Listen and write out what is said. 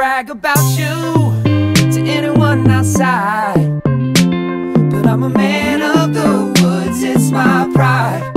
brag about you to anyone outside, but I'm a man of the woods, it's my pride.